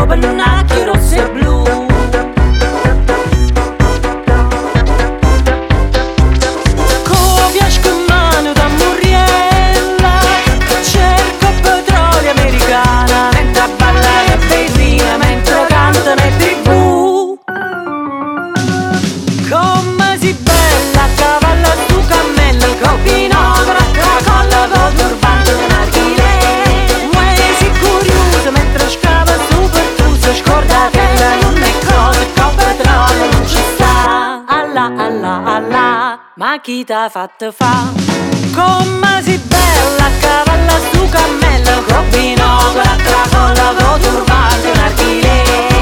pennacchie rosse e blu. Copia scammano da Murriella, cerco petrolio americana, mentre balla le benzina, mentre cantano e tribù. Come si bella, cavalla su cammello, copinocra, colla con turbante narghile. Muoisi curiosa mentre scava su pertusa, scordatella non è cosa, con petrolio non ci sta. Allah, Allah, Allah, ma chi t'ha fatto fa? Come si bella, cavalla su cammello, copinocra, colla con turbante narghile.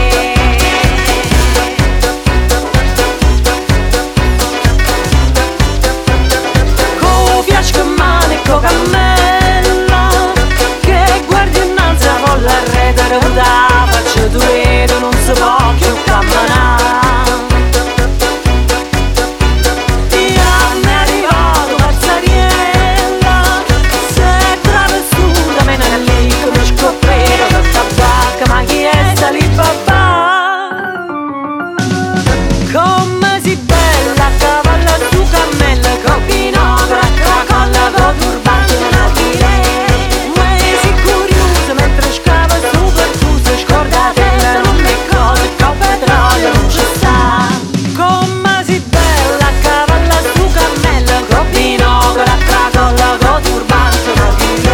Cammella che guardi innanzi a volla arredare da faccia tu vedo non si può più camminare. Io mi è arrivato Mazzariella, se è travessuta me ne lì come scoprire per tabacca, ma chi è sta lì papà? Come si bella cavalla su cammello, copino la colla con turbante narghile. Muoisi curiosa mentre scava su pertusa, scordatella non è cosa, con petrolio non ci sta. Come si bella cavalla su cammello, copino la colla con turbante narghile.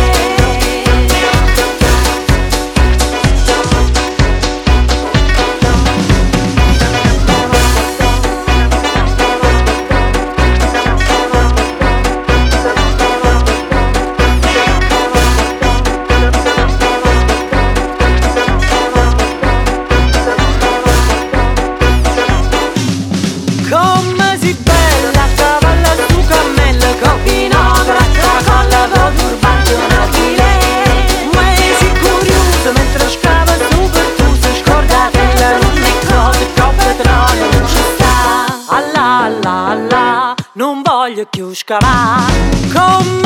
Come si bella cavalla su cammello, copinocra, la colla con turbante narghile. Muoisi curiosa mentre scava su pertusa, scordatella non è cosa, con petrolio non ci sta. Allah, Allah, Allah, non voglio più scavare.